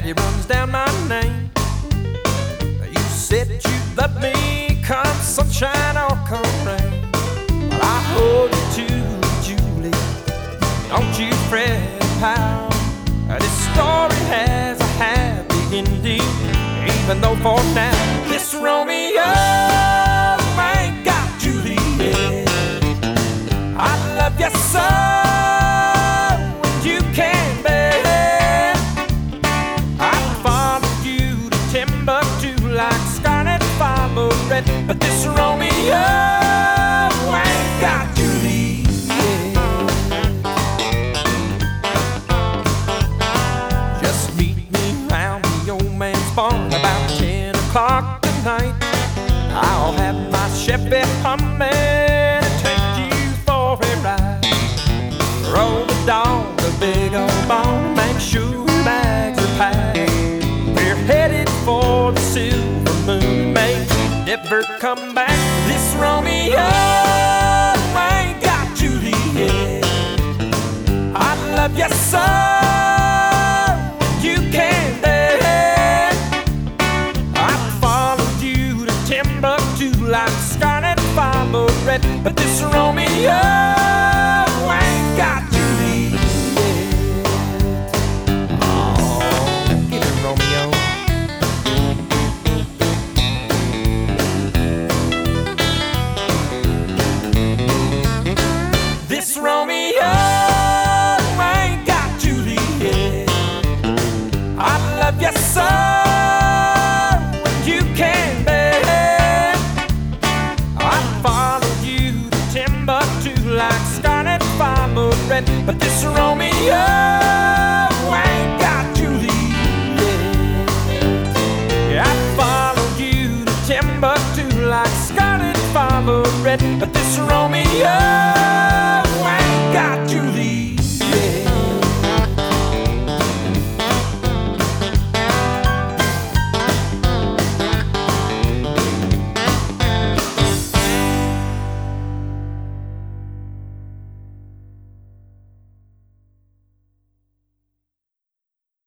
daddy runs down my name. You said you'd love me come sunshine or come rain. Well, I hold you to Julie, don't you fret, pal. This story has a happy ending, even though for now this Romeo ain't got Juliet. I love you so, and you can bet. I followed you to Timbuktu like Scarlet followed Red, but this Romeo ain't got Juliet. Just meet me round the old man's barn about 10 o'clock tonight. I'll have my Chevy humming and take you for a ride. Roll the dog, a big old bone, make sure your bags are packed. We're headed for the silver moon, may never come back. This Romeo ain't got Juliet. I love you so, you can bet. I followed you to Timbuktu like Scarlet followed Red, but this Romeo ain't got Juliet. Oh, get it, Romeo. This Romeo ain't got Juliet. I love you so, and you can bet. I followed you to Timbuktu like Scarlet followed Red, but this Romeo ain't got Juliet. Yeah, I followed you to Timbuktu like Scarlet followed Red, but this Romeo